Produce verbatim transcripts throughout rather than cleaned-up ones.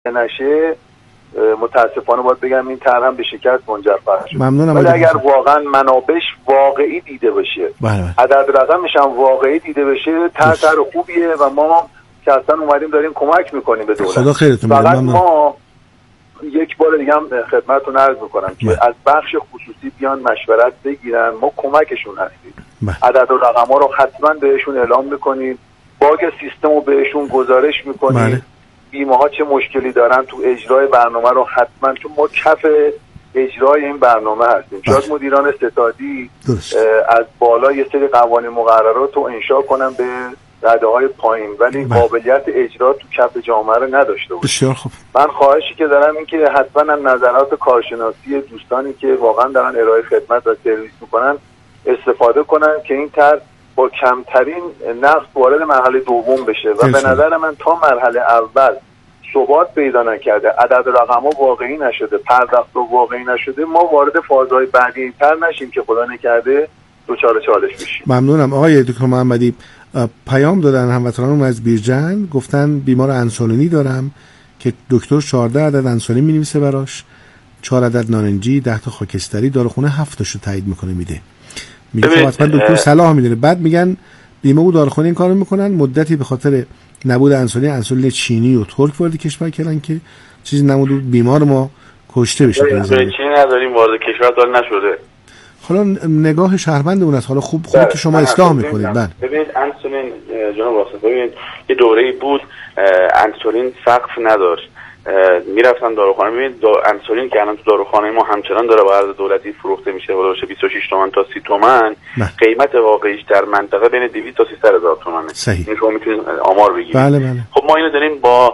نشه متاسفانه باید بگم این طرح هم به شکست منجر خواهد شد. ممنونم. ولی اگر واقعا منابعش واقعی دیده بشه، عدد رقمش هم واقعی دیده بشه، طرح طرح خوبیه و ما که اصلا اومدیم داریم کمک میکنیم به دولت. خدا خیرتون بده. فقط ما یک بار دیگه هم خدمتتون عرض میکنم که از بخش خصوصی بیان مشورت بگیرن، ما کمکشون هستیم. عدد و رقم ها رو حتما بهشون اعلام میکنیم، باگ سیستم رو بهشون گزارش میکنیم، بیمه ها چه مشکلی دارن تو اجرای برنامه رو حتما، چون ما کف اجرای این برنامه هستیم. شاید مدیران ستادی از بالا یه سری قوانین مقررات رو انشا کنن به رده های پایین، ولی بله. قابلیت اجرا تو کف جامعه رو نداشته باشه. بسیار خوب. من خواهشی که دارم این که حتما هم نظرات کارشناسی دوستانی که واقعا دارن ارائه خدمت و سرویس میکنن استفاده کنن که این طرح با کمترین نقص وارد مرحله دوم بشه و به نظر من تا مرحله اول ثبات پیدا نکرده، عدد رقم ها واقعی نشده، پرداخت واقعی نشده، ما وارد فازهای بعدی تر نشیم که خدا نکرده دوچار چالش بشیم. ممنونم. آقای دکتر محمدی پیام دادن هموطنانم از بیرجن، گفتن بیمار انسولینی دارم که دکتر چهارده عدد انسولین می‌نویسه براش، چهار عدد نارنجی، ده تا خاکستری، داروخونه هفت تاشو تایید میکنه میده. میگه خب حتما دکتر صلاح میدونه. بعد میگن بیمه و داروخونه این کارو میکنن، مدتی به خاطر نبود انسولین انسولین چینی و ترک وارد کشور کردن که چیزی نمود بیمار ما کشته بشه. انسولین چینی نداریم وارد کشور دال نشده. حالا نگاه شهروند اون است. حالا خوب خوب که شما اصلاح میکنید. بله ببینید انسولین جناب واسه ببینید یه دوره‌ای بود انسولین سقف نداشت، میرفتن داروخانه. ببینید دا انسولین که الان تو داروخانه ما همچنان داره با ارز دولتی فروخته میشه، باشه بیست و شش تومن تا سی تومن، قیمت واقعیش در منطقه بین دویست تا سیصد هزار تومانه. این شما میتونید آمار بگیرید. بله بله. خب ما اینو داریم با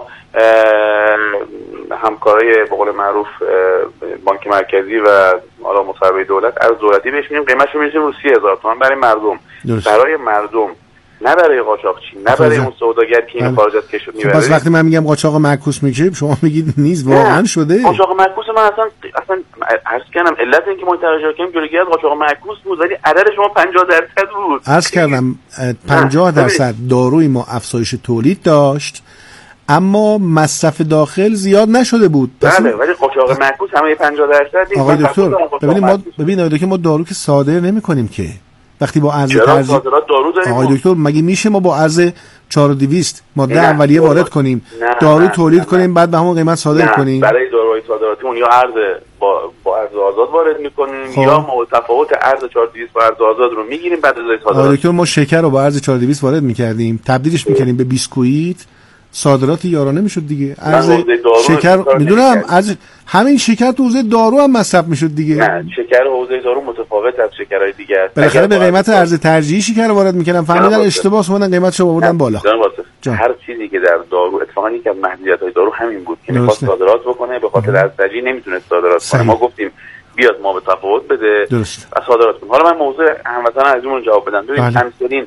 همکارای به قول معروف بانک مرکزی و حالا مصوبه دولت ارز دولتی بهش میدیم، قیمتش رو میذاریم رو سی هزار تومان برای مردم. درست. برای مردم، نه برای قاچاقچی، نه برای اون سوداگر که این خارج از کشور میبره. پس وقتی من میگم قاچاق معکوس میشه شما میگید نیست، واقعا شده. قاچاق معکوس من اصلا اصلا عرض کردم علت اینکه ما ترجمه کردیم جلوگیری از قاچاق معکوس بود، ولی عدد شما پنجاه درصد بود. عرض کردم پنجاه درصد داروی ما افزایش تولید داشت اما مصرف داخل زیاد نشده بود. بله ولی قاچاق معکوس همه پنجاه درصد نیست. آقای دکتر ببینید ما ببینید آقای دکتر ما دارو که صادر نمی‌کنیم که وقتی با ارز ترجیح دارو داریم. آقای دکتر مگه میشه ما با ارز چهار و دویست ماده اولیه وارد کنیم، دارو نه، تولید نه، کنیم، بعد به همون قیمت صادر نه. کنیم؟ برای داروهای صادراتی اون یا ارز با با ارز آزاد وارد میکنیم خب. یا ما تفاوت ارز چهار و دویست با ارز آزاد رو میگیریم بعد از صادرات. آقای دکتر ما شکر رو با ارز چهار و دویست وارد میکردیم، تبدیلش میکردیم به بیسکویت، صادرات یارانه میشد دیگه. ارز شکر میدونم از همین شکر تو حوزه دارو هم مصرف میشد دیگه. نه شکر حوزه دارو متفاوت از شکرهای دیگه است. بالاخره به قیمت ارز ترجیحی شکر وارد میکردن، فهمیدن اشتباهه اومدن قیمتشو آوردن بالا. هر چیزی که در دارو اتفاقا یکی از محدودیت‌های دارو همین بود که می‌خواست صادرات بکنه، به خاطر ارز ترجیحی نمیتونست صادرات کنه. ما گفتیم بیاد ما به تفاوت بده و صادرات کنه. حالا من موضوع هموطن عزیزمون جواب بدم. ببینید انسولین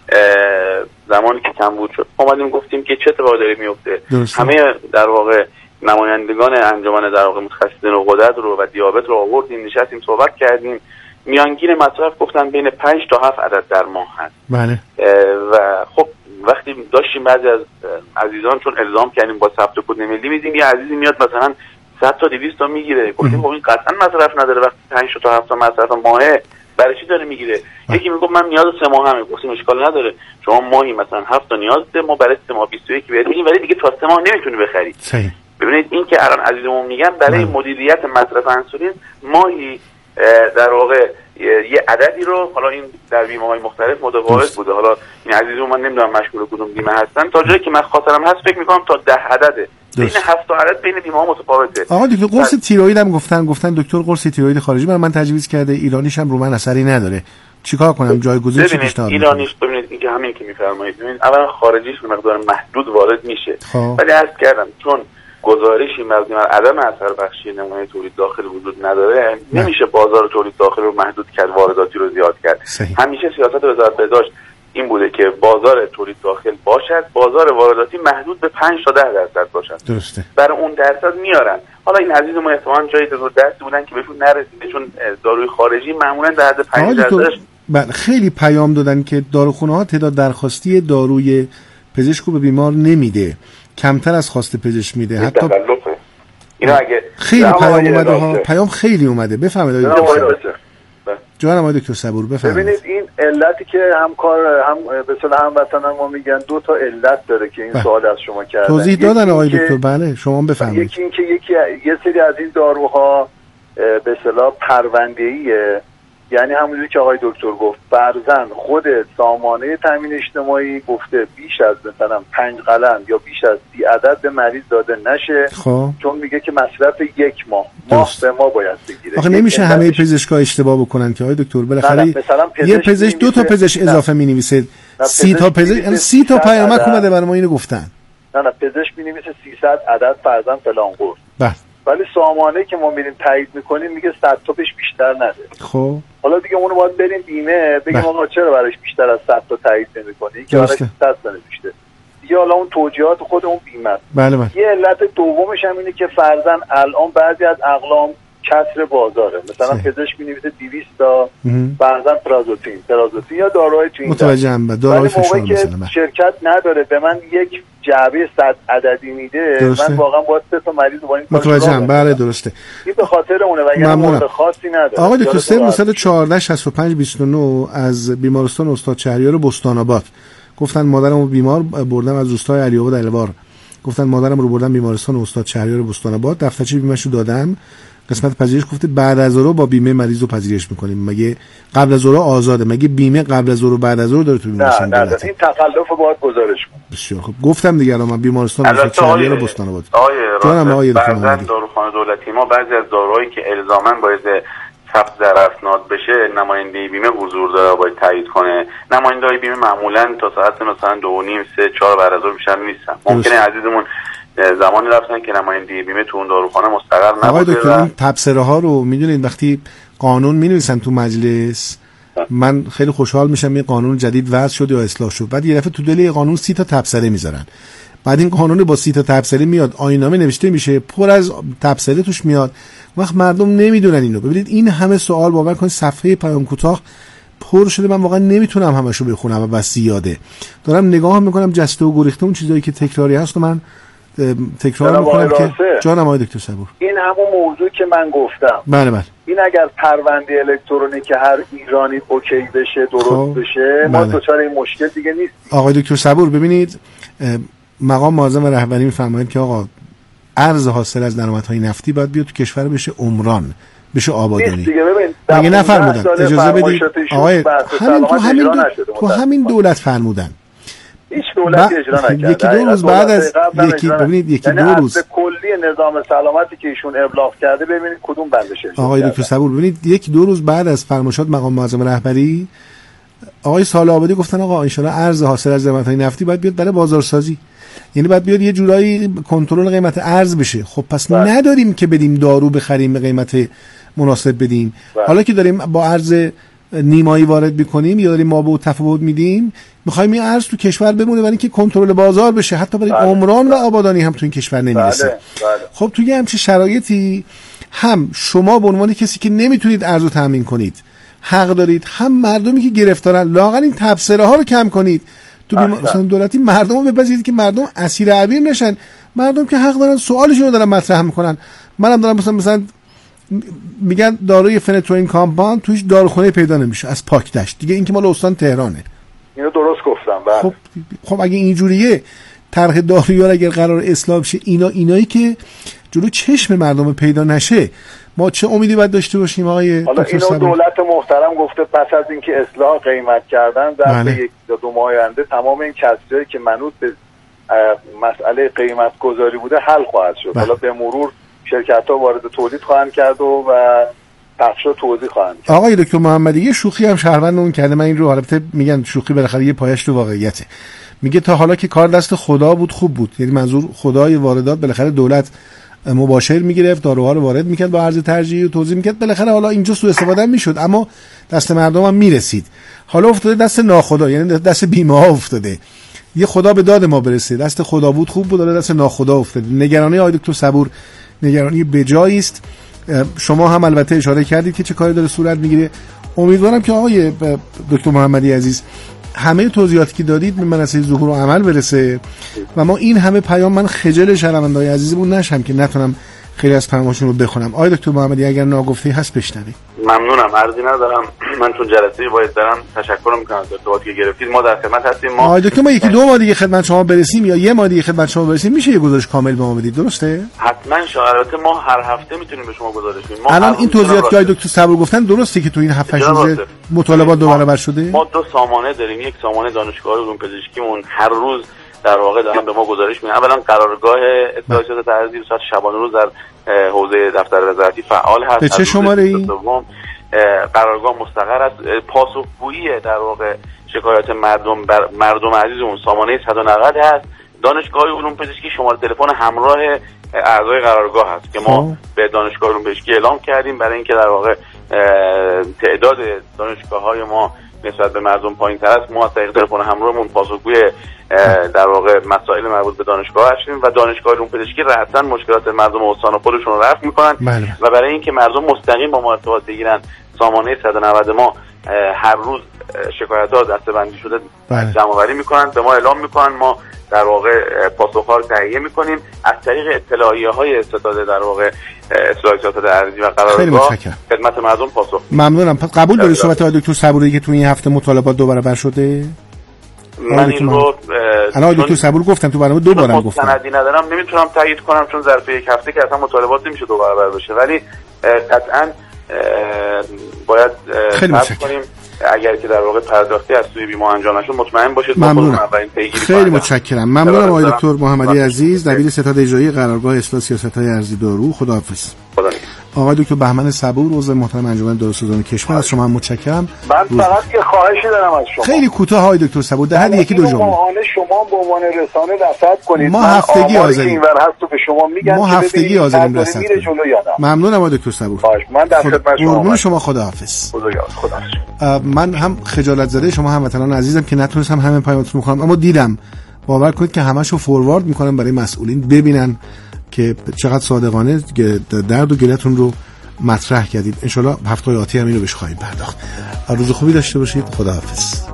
زمانی که کم بود شد اومدیم گفتیم که چه اتفاقی داره میفته. همه در واقع نمایندگان انجمن در واقع متخصصین غدد رو و دیابت رو آوردیم نشستیم صحبت کردیم، میانگین مصرف گفتن بین پنج تا هفت عدد در ماه هست. بله. و خب وقتی داشتیم بعضی از عزیزان چون الزام کردیم با ثبت کد ملی میدیم، یه عزیزی میاد مثلا صد تا دویست تا میگیره، گفتیم خب این قطعا مصرف نداره، وقتی پنج تا هفت تا مصرف ماهه برای چی داره میگیره؟ یکی میگه من نیاز سه ماه همه، گفتیم اشکال نداره شما ماهی مثلا هفت تا نیاز ده، ما برای سه ماه بیست و یک بهت میگیم، ولی دیگه تا سه ماه نمیتونی بخری. صحیح. ببینید این که الان عزیزمون میگن برای مدیریت مصرف انسولین ماهی در واقع یه عددی رو، حالا این در بیمه‌های مختلف متفاوت بوده، حالا این عزیزمون من نمیدونم مشغول کدوم بیمه هستن، تا جایی که من خاطرم هست فکر میکنم تا ده عدده، بین هفت تا عدد بین بیمه‌ها متفاوته. آقا دکتر قرص تیروئید هم گفتن گفتن دکتر قرص تیروئید خارجی برای من تجویز کرده، ایرانیش هم رو من اثری نداره، چیکار کنم؟ جایگزین چی پیشنهاد می‌کنید؟ ایرانیش ببینید اینکه همین که می‌فرمایید، ببینید اولا خارجیش به مقدار محدود وارد میشه، ولی عرض کردم چون گزارشی مبنی بر عدم اثر بخشی نمونه تولید داخل وجود نداره، نه. نمیشه بازار تولید داخل رو محدود کرد، وارداتی رو زیاد کرد. صحیح. همیشه سیاست وزارت بهداشت این بوده که بازار تولید داخل باشد، بازار وارداتی محدود به پنج تا ده درصد باشد. درسته. برای اون درصد میارن. حالا این عزیز ما احتمالاً جایی رو دست بودن که بهشون نرسیده، چون داروی خارجی معمولاً در حد پنج درصدش. بله خیلی پیام دادن که داروخونه‌ها تعداد درخواستی داروی پزشک به بیمار نمیده، کمتر از خواسته پزشک میده، حتی اینا اگه خیلی پیام اومده ها، پیام خیلی اومده. بفرمایید آقای دکتر. جانم آقای دکتر صبور بفرمایید. ببینید این علتی که همکار هم به اصطلاح هموطنان ما میگن دو تا علت داره که این بله. سوال از شما کردن. توضیح دادن آقای دکتر. بله شما بفرمایید. یکی این که یکی یه سری از این داروها به اصطلاح پرونده‌ایه، یعنی همونجوری که آقای دکتر گفت فرضاً خود سامانه تامین اجتماعی گفته بیش از مثلا پنج قلم یا بیش از سی عدد به مریض داده نشه خب. چون میگه که مصرف یک ماه ماه به ما باید بگیره. آخه نمیشه همه پزشکا اشتباه بکنن که آقای دکتر بالاخره یه پزشک دو تا پزشک اضافه می‌نویسه، سی تا پزشک یعنی سی تا پیامک اومده برای ما اینو گفتن. نه نه پزشک می‌نویسه سیصد عدد فرضاً فلان قرص. بله. ولی سامانه که ما میریم تایید میکنیم میگه صد تا بهش بیشتر نده. خب حالا دیگه اونو باید بریم بیمه بگیم آقا چرا براش بیشتر از صد تا تایید نمی‌کنی که براش صد تا نوشته. دیگه حالا اون توجیهات خود اون بیمه. بله بله. یه علت دومش هم اینه که فرضاً الان بعضی از اقلام کسر بازاره، مثلا پزشک می‌نویسه دویست تا فرضاً پرازوتین پرازوتین یا داروهای تو این متوجهم. داروهای فشار مثلا شرکت نداره به من یک جعبه صد عددی میده درسته. من واقعا باید سه تا مریض با این متوجهم. بله درسته. این به خاطر اونه وگرنه مورد خاصی نداره. آقای دکتر سه نود و چهار شصت و پنج بیست و نه از بیمارستان استاد شهریار بستان آباد گفتن مادرم رو بیمار بردم از روستای علی‌آباد الوار، گفتن مادرم رو بردم بیمارستان استاد شهریار بستان آباد، دفترچه بیمه‌شو دادم، قسمت پذیرش گفته بعد از ظهر با بیمه مریض رو پذیرش میکنیم. مگه قبل از ظهر آزاده؟ مگه بیمه قبل از ظهر و بعد از ظهر داره تو بیمارستان؟ نه نه این تخلف رو باید گزارش کنم. بسیار خوب. گفتم دیگه الان من بیمارستان استاد شهریار بستان آباد. جانم آقای دکتر داروخانه دولتی ما بعضی از داروهایی که الزاما باید ثبت در اسناد بشه نماینده بیمه حضور داره باید تایید کنه. نماینده بیمه معمولا تا ساعت مثلا دو و نیم سه چهار بعد از ظهر بیشتر نیستن. ممکنه عزیزمون زمانی رفتن که نماینده بیمه تو اون داروخانه مستقر نبوده. آقای دکتر این تبصره ها رو میدونید وقتی قانون مینویسن تو مجلس من خیلی خوشحال میشم یه قانون جدید وضع شد یا اصلاح شد، بعد یه دفعه تو دل قانون سی تا تبصره میذارن، بعد این قانون با سی تا تبصره میاد آیین‌نامه نوشته میشه پر از تبصره توش میاد، وقت مردم نمیدونن اینو. ببینید این همه سوال باور کنید صفحه پیام کوتاه پر شده، من واقعا نمیتونم همشو بخونم و بس زیاده. دارم نگاه میکنم جسته و گریخته اون چیزایی که تکراری هست و من تکرار میکنم که جانم آقای دکتر صبور این همون موضوع که من گفتم. بله بله. این اگر پرونده الکترونیک هر ایرانی اوکی بشه درست خب. بشه ما بله. دچار این مشکل دیگه نیست. آقای دکتر صبور ببینید مقام معظم و رهبری میفرمایند که آقا ارز حاصل از درآمدهای نفتی باید بیاد تو کشور بشه عمران بشه آبادانی. مگه نفرمودن اجازه بدید آقای همین تو همین دو... تو همین دولت فرمودن هیچ دولتی اجرا نکرده. یکی دو روز بعد از یکی ببینید یکی دو روز کلی نظام سلامتی که ایشون ابلاغ کرده ببینید کدوم بندشه. آقای دکتر صبور ببینید یکی دو روز بعد از فرمایشات مقام معظم رهبری آقای سال‌آبادی گفتن آقا ان شاء الله ارز حاصل از درآمدهای نفتی باید بیاد برای بازارسازی، یعنی باید بیاد یه جورایی کنترل قیمت ارز بشه. خب پس بله. نداریم که بدیم دارو بخریم به قیمت مناسب بدیم. بله. حالا که داریم با ارز نیمایی وارد می‌کنیم یا داریم ما به تفاوت میدیم، می‌خوایم این ارز تو کشور بمونه برای اینکه کنترل بازار بشه، حتی برای بله. عمران و آبادانی هم تو این کشور نمیرسه. بله. بله. خب توی همچین شرایطی هم شما به عنوان کسی که نمیتونید ارزو تامین کنید حق دارید، هم مردمی که گرفتارن لااقل این تبصره ها رو کم کنید. تو بیمارستان دولتی مردم رو بپذیرید که مردم اسیر عبیر نشن، مردم که حق دارن سوالشون رو دارن مطرح میکنن. منم دارم مثلا مثلا میگن داروی فنتوین کامپاند توش داروخونه پیدا نمیشه از پاکدشت دیگه، این که مال استان تهرانه. اینو درست گفتم. بله. خب خب اگه اینجوریه طرح دارویی اگر قرار اصلاح بشه اینا اینایی که جلو چشم مردم پیدا نشه ما چه امیدی باید داشته باشیم آقای حالا اینو دولت محترم گفته پس از اینکه اصلاح قیمت کردن در بله. یک یا دو ماه آینده تمام این کسری که منوط به مسئله قیمت گذاری بوده حل خواهد شد. حالا به مرور شرکت‌ها وارد تولید خواهند کرد و بخشا توزیع خواهند کرد. آقای دکتر محمدی یه شوخی هم شهروند اون کرده، من این رو البته میگن شوخی بالاخره یه پایش تو واقعیته. میگه تا حالا که کار دست خدا بود خوب بود، یعنی منظور خدای واردات بالاخره دولت مباشر میگرفت داروها رو وارد میکرد با عرض ترجیحی و توزیع میکرد، بالاخره حالا اینجا سوء استفاده میشد اما دست مردم هم میرسید. حالا افتاده دست ناخدا، یعنی دست بیمه ها افتاده. یه خدا به داد ما برسه، دست خدا بود خوب بود، دست ناخدا افتاده. نگرانی آقای دکتر صبور نگرانی بجایی است. شما هم البته اشاره کردید که چه کاری داره صورت میگیره. امیدوارم که آقای دکتر محمدی عزیز همه توضیحاتی که دادید به منصه ظهور و عمل برسه و ما این همه پیام من خجل شنونده‌های عزیزمون نشم که نتونم خیلی از پیام‌هاشون رو بخونم. آقای دکتر محمدی اگر ناگفته هست بشنوید. ممنونم، عرضی ندارم. من تو جلسه باید دارم تشکر میکنم از ارتباطی که گرفتید. ما در خدمت هستیم. ما آقای دکتر ما یکی دو ماه دیگه خدمت شما برسیم یا یه ماه دیگه خدمت شما برسیم میشه یه گزارش کامل به ما بدید، درسته؟ حتما شاید. ما هر هفته میتونیم به شما گزارش بدیم. الان این توضیحاتی که آقای دکتر صبور گفتن درسته که تو این هفت هشت روز مطالبات دو برابر شده؟ ما دو سامانه داریم. یک سامانه دانشگاه علوم پزشکیمون هر روز در واقع دارن به ما گزارش میدن. اولا قرارگاه اطلاعات ارزی به صورت شبانه روز در حوزه دفتر وزارتی فعال هست. به چه شماره‌ای؟ قرارگاه مستقر است. پاسخگویی در واقع شکایات مردم بر مردم عزیزمون سامانه صد و نود هست. دانشگاه علوم پزشکی شماره تلفن همراه اعضای قرارگاه هست که ما به دانشگاه علوم پزشکی اعلام کردیم برای اینکه در واقع تعداد دانشگاه‌های ما نسبت به مردم پایین تر است. ما از طریق تلفن همراهمون پاسخگوی در واقع مسائل مربوط به دانشگاه هستیم و دانشگاه علوم پزشکی رأساً مشکلات مردم استان خودشون رو رفع میکنن و برای اینکه مردم مستقیم با ما ارتباط بگیرن سامانه صد و نود ما هر روز شکایت‌ها دسته‌بندی شده جمع‌آوری میکنن، به ما اعلام میکنن، ما در واقع پاسخ‌ها رو تهیه میکنیم از طریق اطلاعیه‌های ستاد در واقع اطلاعات ارزی و قرارگاه خدمت مردم پاسخ. ممنونم. پس قبول داری صحبت آقای دکتر صبوری که تو این هفته مطالبات دو برابر شده؟ من این رو الان دکتر صبور گفتم تو برنامه دو بارم گفتم. سندی ندارم نمیتونم تایید کنم چون ظرف یک هفته که اصلا مطالبات نمیشه دو برابر بشه، ولی قطعاً باید صبر کنیم. اگر که در واقع پرداختی از سوی بیمه انجام نشد مطمئن باشید ما خودمون اولین پیگیری خیلی متشکرم. ممنونم آقای دکتر محمدی عزیز، دبیر ستاد اجرایی قرارگاه اصلاح سیاست‌های ارزی دارو. خداحافظ. خدا آقای دکتر بهمن صبور عضو محترم انجمن داروسازان کشور، از شما هم متشکرم. من فقط که خواهشی دارم از شما، خیلی کوتاه آقای دکتر صبور، در حد یکی دو جمله. ماهانه شما به عنوان رسانه رصد کنید. ما هفتگی حاضریم. اینور هست تو به شما میگن ما هفتگی حاضریم رصد کنیم. ممنونم آقای دکتر صبور. من در خدمت شما. قربون شما. خداحافظ. خدا. من هم خجالت زده شما هموطنان عزیزم که نتونستم همه پیامتون بخونم، اما دیدم باور کنید که همه‌شو فوروارد میکنم برای مسئولین ببینن که چقدر صادقانه درد و گلتون رو مطرح کردید. انشالله هفته آتی هم اینو بهش خواهیم پرداخت. روز خوبی داشته باشید. خداحافظ.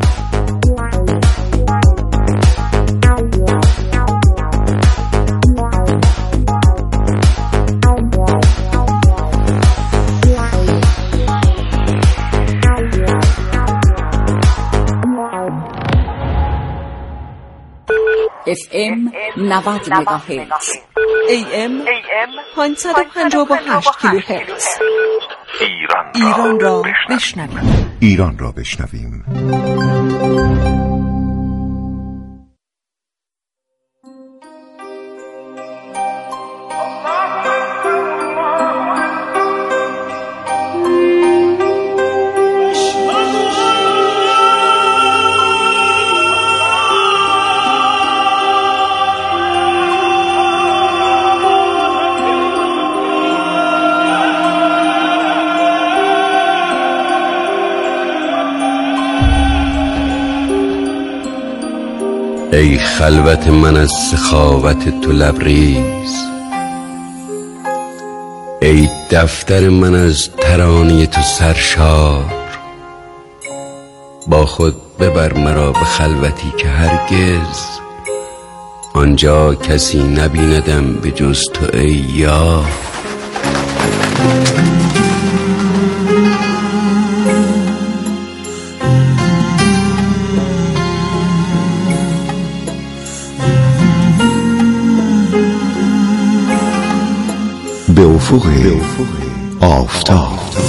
اف ام نود مگاهرتز، ای ام پانصد و پنجاه و هشت کیلوهرتز. ایران را بشنویم. ایران را بشنویم. ای خلوت من از سخاوت تو لبریز، ای دفتر من از ترانه تو سرشار، با خود ببر مرا به خلوتی که هرگز آنجا کسی نبیندم به جز تو ای یار. به افق آفتاب.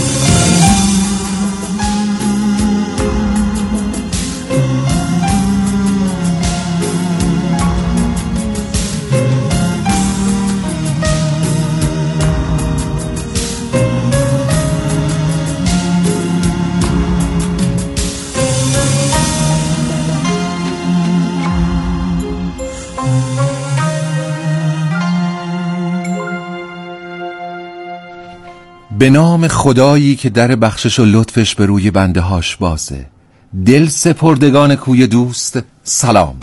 به نام خدایی که در بخشش و لطفش به روی بنده هاش بازه. دل سپردگان کوی دوست سلام.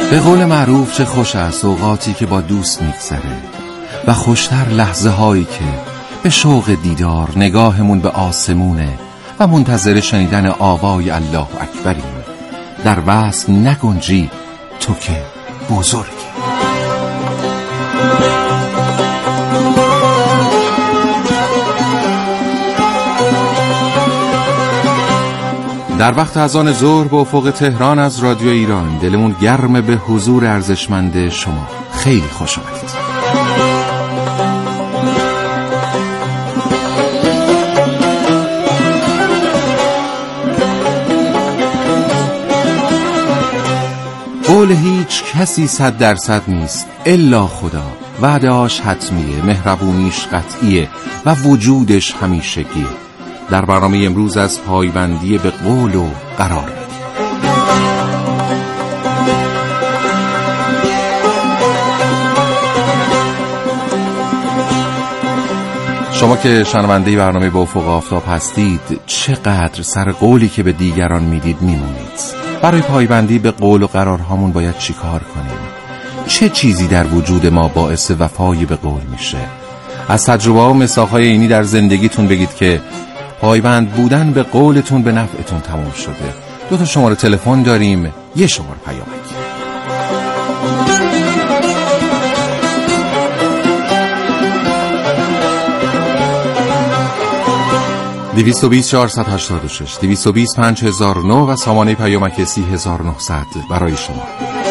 به قول معروف چه خوش است اوقاتی که با دوست میگذره و خوشتر لحظه هایی که به شوق دیدار نگاهمون به آسمونه و منتظر شنیدن آوای الله اکبریم. در وصف نگنجی تو که بزرگی. در وقت اذان ظهر به افق تهران از رادیو ایران دلمون گرم به حضور ارزشمند شما. خیلی خوش آمدید. قول هیچ کسی صد درصد نیست الا خدا. وعده‌اش حتمیه، مهربونیش قطعیه و وجودش همیشگیه. در برنامه امروز از پایبندی به قول و قرار. شما که شنونده برنامه به افق آفتاب هستید چقدر سر قولی که به دیگران میدید میمونید. برای پایبندی به قول و قرارهامون باید چی کار کنیم؟ چه چیزی در وجود ما باعث وفای به قول میشه؟ از تجربه و مساق‌های اینی در زندگیتون بگید که پایبند بودن به قولتون به نفعتون تمام شده. دو تا شماره تلفن داریم، یه شماره پیامک. دویست و بیست چهارصد و هشتاد و شش دویست و بیست پنج هزار و نه و سامانه پیامک سی هزار و نهصد برای شما.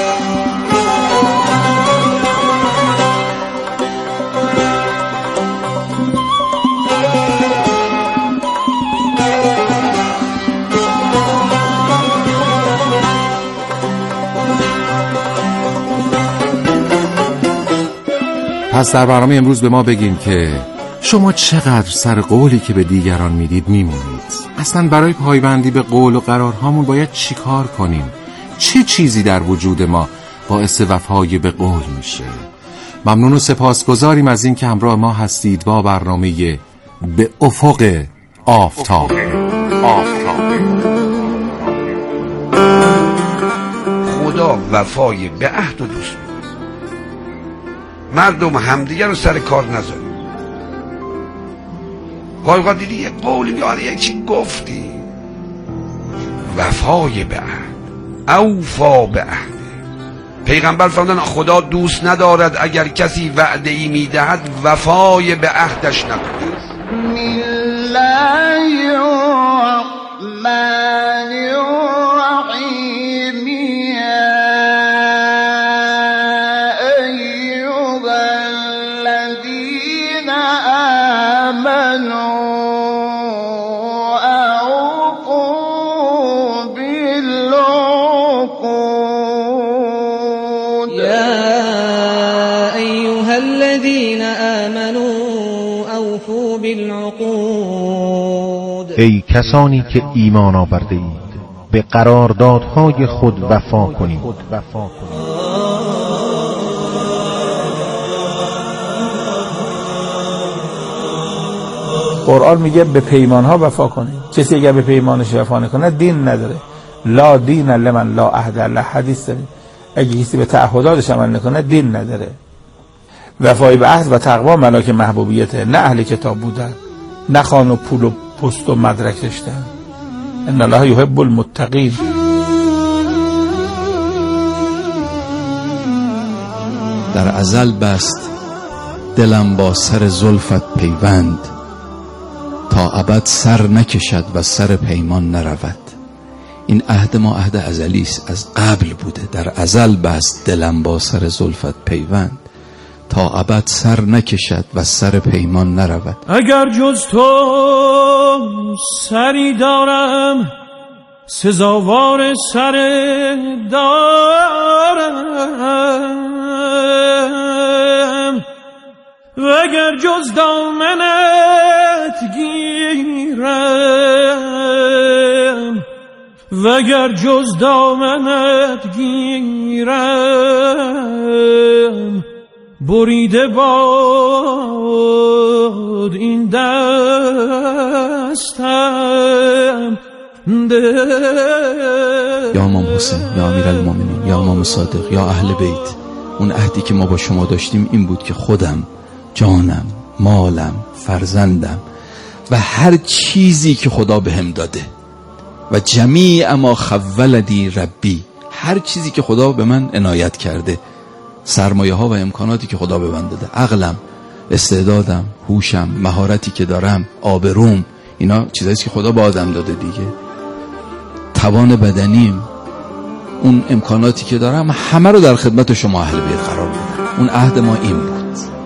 پس در برنامه امروز به ما بگین که شما چقدر سر قولی که به دیگران میدید میمونید. اصلا برای پایبندی به قول و قرارهامون باید چی کار کنیم؟ چه چیزی در وجود ما باعث وفای به قول میشه؟ ممنون و سپاسگزاریم از این که همراه ما هستید با برنامه به افق آفتاب. خدا وفای به عهد و دوست می‌کنه. مردم همدیگه رو سر کار نذارید. گاهی دیدی یک قولی میاد یک چی گفتی، وفای به عهد، اوفا به عهد. پیغمبر فرمودن خدا دوست ندارد اگر کسی وعده ای میدهد وفای به عهدش نکند. بسم الله الرحمن الرحیم. ایها الذین آمنوا ای کسانی که ایمان آورده اید به قراردادهای خود وفا کنید. قرآن میگه به پیمانها وفا کنید. کسی اگر به پیمانش وفا نکنه دین نداره. لا دین لمن لا عهد له. حدیث داره اگه کسی به تعهداتش عمل نکنه دین نداره. وفای به عهد و تقوا ملاک محبوبیته، نه اهل کتاب بودن، نه خان و پول و پست و مدرک داشتن. ان الله یحب المتقین. در ازل بست دلم با سر زلفت پیوند، تا ابد سر نکشد و سر پیمان نرود. این عهد ما عهد ازلی است، از قبل بوده. در ازل بست دلم با سر زلفت پیوند، تا ابد سر نکشد و سر پیمان نرود. اگر جز تو سری دارم سزاوار سر دارم، و اگر جز دامنت گیرم، و اگر جز دامنت گیرم، بریده باد این دستم. یا امام حسین، یا امیر المومنین، یا امام صادق یا اهل بیت، اون عهدی که ما با شما داشتیم این بود که خودم، جانم، مالم، فرزندم و هر چیزی که خدا بهم داده و جمیع ما خولدی ربی، هر چیزی که خدا به من عنایت کرده، سرمایه ها و امکاناتی که خدا به من داده، عقلم، استعدادم، هوشم، مهارتی که دارم، آبروم، اینا چیزایی که خدا به آدم داده دیگه، توان بدنیم، اون امکاناتی که دارم، همه رو در خدمت شما اهل بیت قرار بدم. اون عهد ما این بود.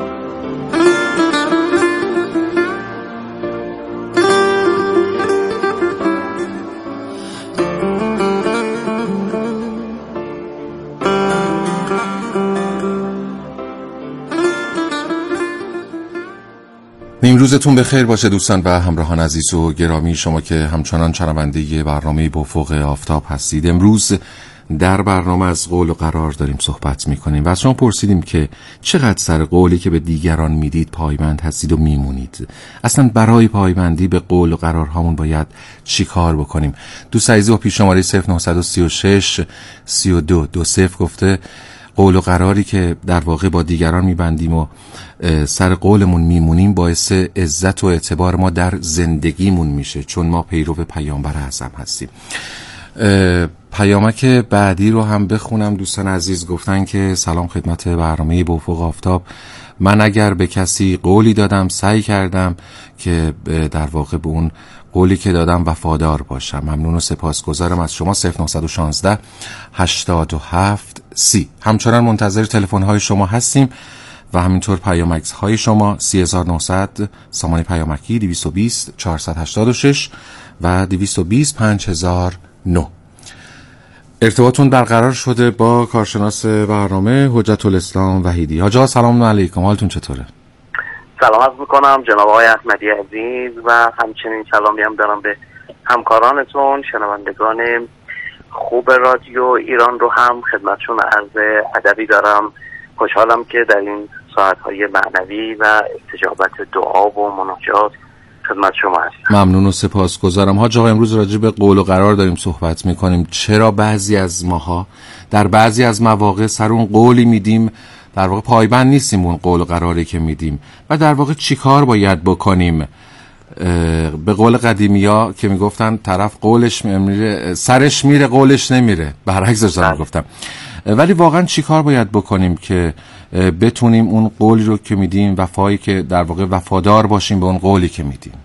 روزتون بخیر باشه دوستان و همراهان عزیز و گرامی، شما که همچنان شنونده برنامه با افق آفتاب هستید. امروز در برنامه از قول و قرار داریم صحبت میکنیم و از شما پرسیدیم که چقدر سر قولی که به دیگران میدید پایبند هستید و میمونید. اصلا برای پایبندی به قول و قرارهامون باید چی کار بکنیم؟ دوست عزیز با پیش شماره صفر نه سه شش سه دو دو صفر گفته قول و قراری که در واقع با دیگران میبندیم و سر قولمون میمونیم باعث عزت و اعتبار ما در زندگیمون میشه، چون ما پیرو پیامبر اعظم هستیم. پیامک بعدی رو هم بخونم. دوستان عزیز گفتن که سلام خدمت برنامه با افق آفتاب، من اگر به کسی قولی دادم سعی کردم که در واقع به اون قولی که دادم وفادار باشم. ممنون و سپاسگزارم از شما. صفر نه یک شش هشتاد و هفت سی. همچنان منتظر تلفن های شما هستیم و همینطور پیامک های شما سی هزار و نهصد سامان پیامکی دویست و بیست چهارصد و هشتاد و شش و دویست و بیست پنج هزار و نه. ارتباطتون برقرار شده با کارشناس برنامه حجت الاسلام وحیدی. حاجا سلام علیکم، حالتون چطوره؟ سلام عرض میکنم جناب آقای احمدی عزیز و همچنین سلامی هم دارم به همکارانتون، شنوندگان خوب رادیو ایران رو هم خدمتشون عرض ادبی دارم. خوشحالم که در این ساعتهای معنوی و استجابت دعا و مناجات خدمت شما هستم. ممنون و سپاسگزارم. حاج آقا امروز راجع به قول و قرار داریم صحبت میکنیم. چرا بعضی از ماها در بعضی از مواقع سر اون قولی میدیم در واقع پایبند نیستیم اون قول و قراری که میدیم و در واقع چی کار باید بکنیم؟ به قول قدیمیا که میگفتن طرف قولش میره سرش میره قولش نمیره، برعکسش دارم گفتم. ولی واقعا چی کار باید بکنیم که بتونیم اون قولی رو که میدیم، وفایی که در واقع وفادار باشیم به اون قولی که میدیم؟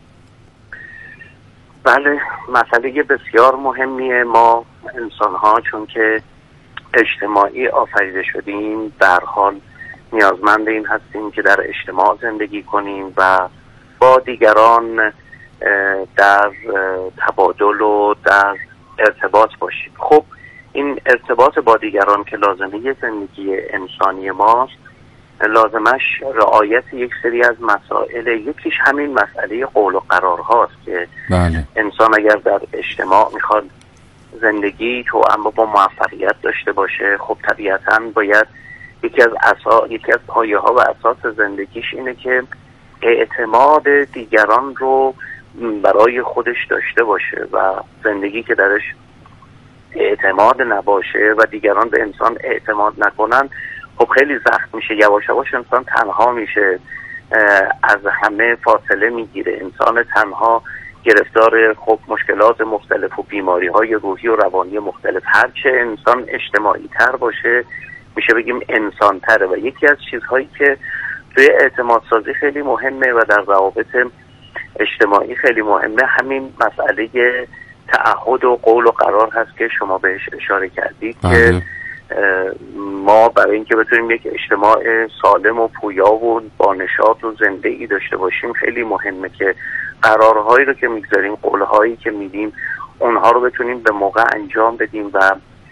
بله، مسئله بسیار مهمیه. ما انسان ها چون که اجتماعی آفریده شدیم در حال نیازمند این هستیم که در اجتماع زندگی کنیم و با دیگران در تبادل و در ارتباط باشیم. خب این ارتباط با دیگران که لازمه زندگی انسانی ماست، لازمش رعایت یک سری از مسائل، یکیش همین مسئله قول و قرار هاست که بله. انسان اگر در اجتماع میخواد زندگی تو اما با موفقیت داشته باشه، خب طبیعتاً باید یکی از اسا یکی از پایه ها و اساس زندگیش اینه که اعتماد دیگران رو برای خودش داشته باشه و زندگی که درش اعتماد نباشه و دیگران به انسان اعتماد نکنن، خب خیلی سخت میشه. یواش یواش انسان تنها میشه، از همه فاصله میگیره، انسان تنها گرفتار خب مشکلات مختلف و بیماری های روحی و روانی مختلف. هرچه انسان اجتماعی تر باشه میشه بگیم انسان تره و یکی از چیزهایی که توی اعتماد سازی خیلی مهمه و در روابط اجتماعی خیلی مهمه همین مسئله تعهد و قول و قرار هست که شما بهش اشاره کردید. که ما برای اینکه بتونیم یک اجتماع سالم و پویا و با نشاط و زندگی داشته باشیم خیلی مهمه که قرارهایی رو که میگذاریم، قولهایی که میدیم، اونها رو بتونیم به موقع انجام بدیم و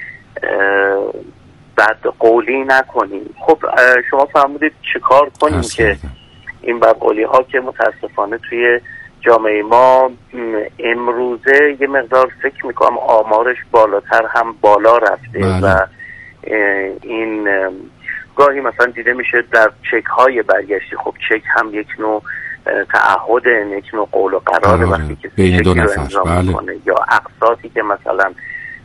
بعد قولی نکنیم. خب شما فرمودید چه کار کنیم که این بدقولی ها که متاسفانه توی جامعه ما امروزه یه مقدار فکر میکنم آمارش بالاتر هم بالا رفته بله. و این گاهی مثلا دیده میشه در چک های برگشتی. خب چک هم یک نوع تعهد، یک نوع قول و قرار وقتی که چکی رو انجام بله. میکنه، یا اقساطی که مثلا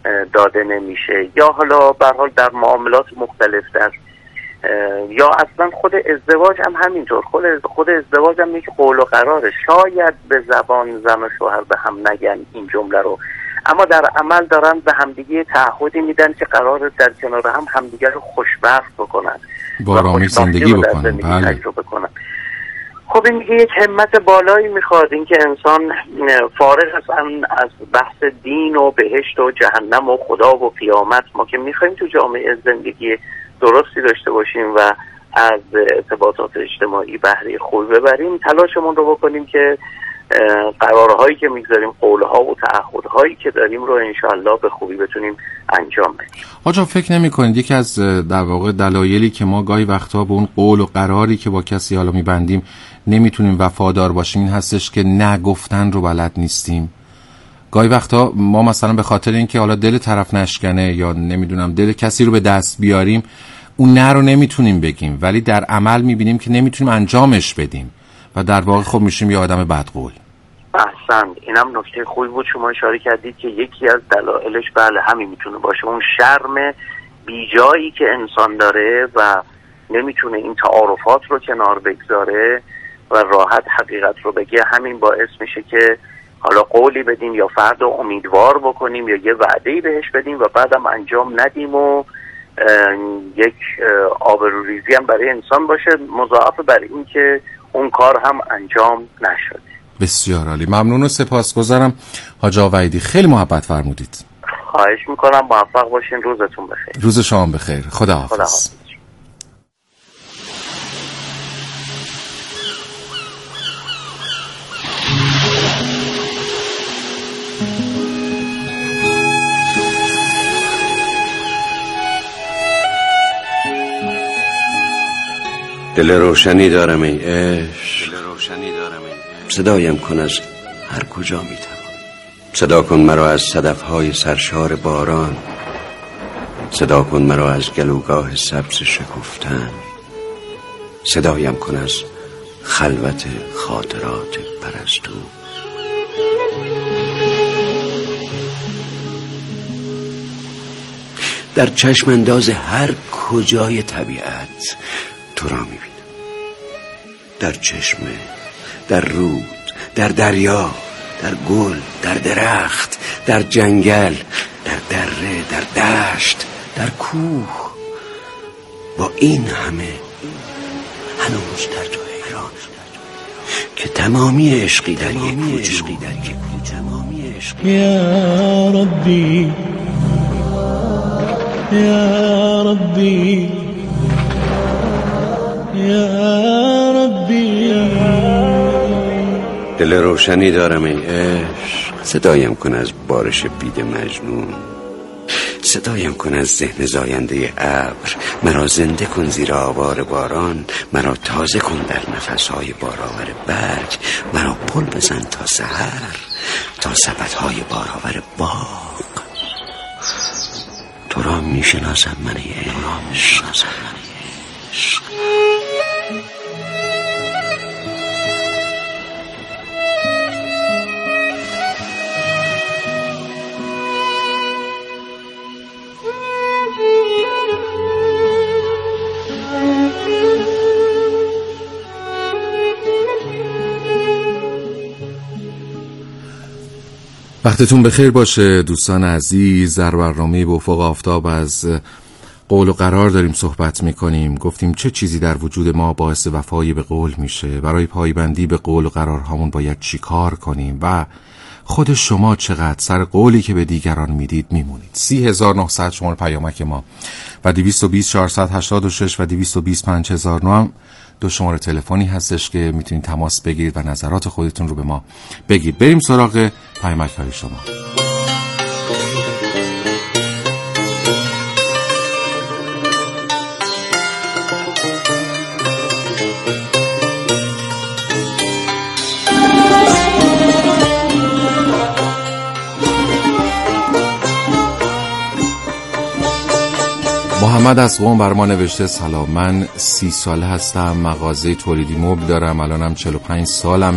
داده نمیشه، یا حالا به هر حال در معاملات مختلف، در یا اصلا خود ازدواج هم همینطور. خود خود ازدواج هم یک قول و قراره. شاید به زبان زن و شوهر به هم نگن این جمله رو، اما در عمل دارن به همدیگه تعهدی میدن که قراره در کنار هم همدیگه رو خوشبخت بکنن، بارآمد زندگی بکنن. بله. بکنن. خب این میگه یک همت بالایی میخواد، این که انسان فارغ از از بحث دین و بهشت و جهنم و خدا و قیامت، ما که میخوایم تو جامعه زندگی درستی داشته باشیم و از ارتباطات اجتماعی بهره خوب ببریم، تلاشمون رو بکنیم که قرارهایی که میگذاریم، قولها و تعهدهایی که داریم رو انشاءالله به خوبی بتونیم انجام بدیم. آجا فکر نمی کنید یکی از در واقع دلایلی که ما گاهی وقتا به اون قول و قراری که با کسی حالا میبندیم نمیتونیم وفادار باشیم این هستش که نگفتن رو بلد نیستیم؟ گاهی وقتا ما مثلا به خاطر اینکه حالا دل طرف نشکنه یا نمیدونم دل کسی رو به دست بیاریم اون نه رو نمیتونیم بگیم، ولی در عمل میبینیم که نمیتونیم انجامش بدیم و در واقع خب میشیم یه آدم بدقول. احسن، اینم نکته خوبی بود شما اشاره کردید که یکی از دلایلش بله همین میتونه باشه، اون شرم بیجایی که انسان داره و نمیتونه این تعارفات رو کنار بگذاره و راحت حقیقت رو بگه. همین باعث میشه که حالا قولی بدیم یا فرد رو امیدوار بکنیم یا یه وعده‌ای بهش بدیم و بعدم انجام ندیم و یک آبروریزی هم برای انسان باشه، مضاعف بر این که اون کار هم انجام نشده. بسیار عالی، ممنون و سپاسگزارم حاج آقایدی، خیلی محبت فرمودید. خواهش میکنم، موفق باشین، روزتون بخیر. روز شما بخیر، خدا حافظ. خدا حافظ. دل روشنی دارم ای عشق، صدایم کن از هر کجا میتوان، صدا کن مرا از صدفهای سرشار باران، صدا کن مرا از گلوگاه سبز شکفتن، صدایم کن از خلوت خاطرات پرستو. در چشم انداز هر کجای طبیعت تو را میبینم، در چشمه، در رود، در دریا، در گل، در درخت، در جنگل، در دره، در دشت، در کوه. با این همه هنوز در تو حیران که تمامی عشقی در یک وجود، تمامی عشقی. یا ربی یا ربی یا ربی. دل روشنی دارم ای عشق، صدایم کن از بارش بید مجنون، صدایم کن از ذهن زاینده ابر، مرا زنده کن زیر آوار باران، مرا تازه کن در نفسهای بارآور برگ، مرا پل بزن تا سحر، تا سبدهای بارآور باغ. تو را میشناسم من ای عشق. وقتتون بخیر باشه دوستان عزیز. در برنامه به افق آفتاب از قول و قرار داریم صحبت میکنیم. گفتیم چه چیزی در وجود ما باعث وفای به قول میشه، برای پایبندی به قول و قرارهامون باید چی کار کنیم و خود شما چقدر سر قولی که به دیگران میدید میمونید. سی هزار و نهصد شماره پیامک ما و دویست و بیست چهارصد و هشتاد و شش و دویست و بیست پنج هزار و نه هم دو شماره تلفنی هستش که میتونید تماس بگیرید و نظرات خودتون رو به ما بگید. بریم سراغ پیامک های شما. محمد از قم بر ما نوشته سلام، من سی ساله هستم، مغازه تولیدی مبل دارم، الانم چهل و پنج سالم.